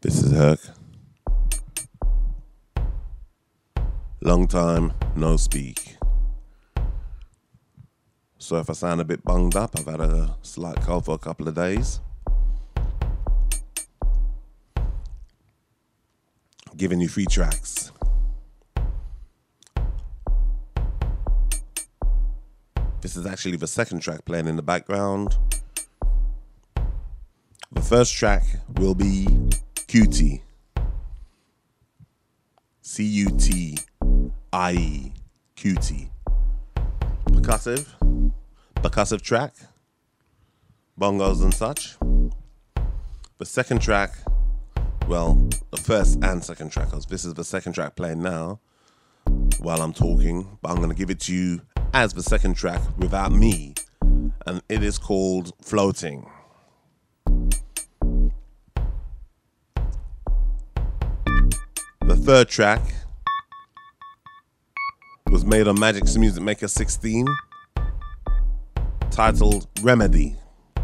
This is Herc. Long time no speak. So if I sound a bit bunged up, I've had a slight cold for a couple of days. Giving you 3 tracks. This is actually the second track playing in the background. The first track will be Cutie. Cutie. Cutie. Percussive track. Bongos and such. The second track, well, the first and second track, because this is the second track playing now while I'm talking, but I'm going to give it to you as the second track without me, and it is called Floating. The third track was made on Magic's Music Maker 16, titled Remedy.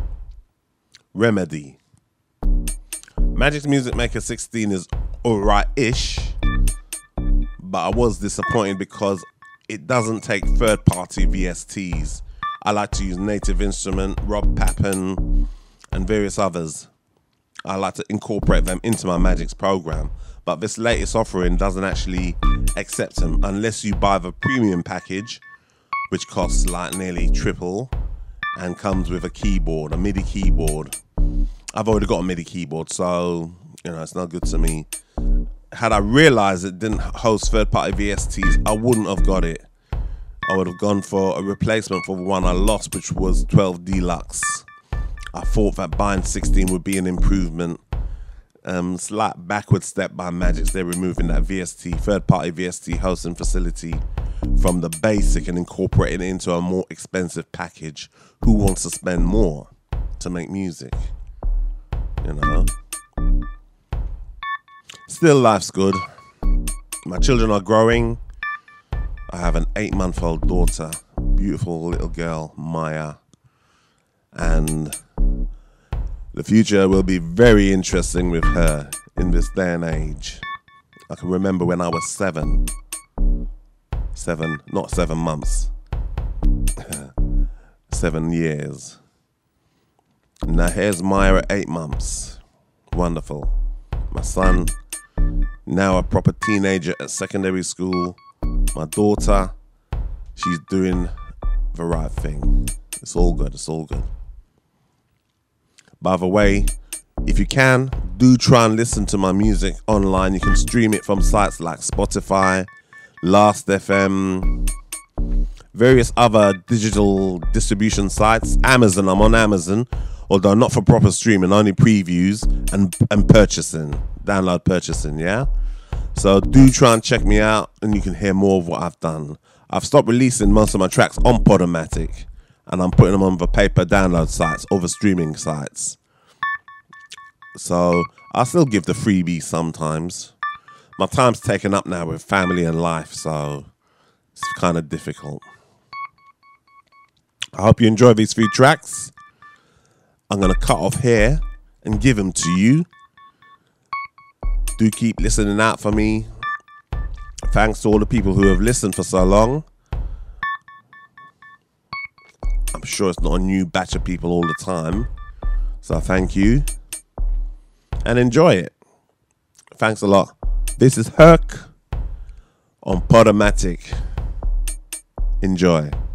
Magic's Music Maker 16 is alright-ish, but I was disappointed because it doesn't take third-party VSTs. I like to use Native Instrument, Rob Pappen, and various others. I like to incorporate them into my Magic's program, but this latest offering doesn't actually accept them unless you buy the premium package, which costs like nearly triple and comes with a keyboard, a MIDI keyboard. I've already got a MIDI keyboard, so it's not good to me. Had I realized it didn't host third-party VSTs, I wouldn't have got it. I would have gone for a replacement for the one I lost, which was 12 Deluxe. I thought that buying 16 would be an improvement. Slight backward step by Magix. They're removing that VST, third-party VST hosting facility from the basic and incorporating it into a more expensive package. Who wants to spend more to make music? Still, life's good. My children are growing. I have an 8-month-old daughter, beautiful little girl, Maya. And the future will be very interesting with her in this day and age. I can remember when I was 7. Not 7 months. 7 years. Now here's Maya at 8 months. Wonderful. My son, now a proper teenager at secondary school. My daughter, she's doing the right thing. It's all good. By the way, if you can, do try and listen to my music online. You can stream it from sites like Spotify, Last.fm, various other digital distribution sites. Amazon, I'm on Amazon, although not for proper streaming, only previews and purchasing, download purchasing, yeah? So do try and check me out and you can hear more of what I've done. I've stopped releasing most of my tracks on Podomatic and I'm putting them on the paper download sites or the streaming sites. So I still give the freebie sometimes. My time's taken up now with family and life, so it's kind of difficult. I hope you enjoy these 3 tracks. I'm going to cut off here and give them to you. Do keep listening out for me. Thanks to all the people who have listened for so long. I'm sure it's not a new batch of people all the time. So thank you. And enjoy it. Thanks a lot. This is Herc on Podomatic. Enjoy.